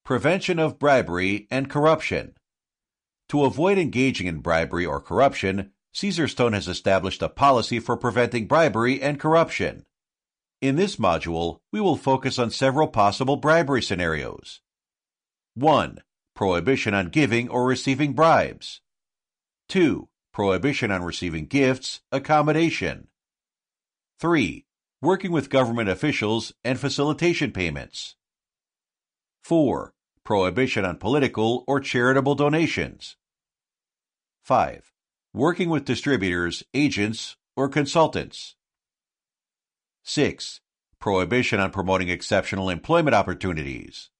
Prevention of bribery and corruption. To avoid engaging in bribery or corruption, Caesarstone has established a policy for preventing bribery and corruption. In this module, we will focus on several possible bribery scenarios. 1. Prohibition on giving or receiving bribes. 2. Prohibition on receiving gifts, accommodation. 3. Working with government officials and facilitation payments. 4. Prohibition on political or charitable donations. 5. Working with distributors, agents, or consultants. 6. Prohibition on promoting exceptional employment opportunities.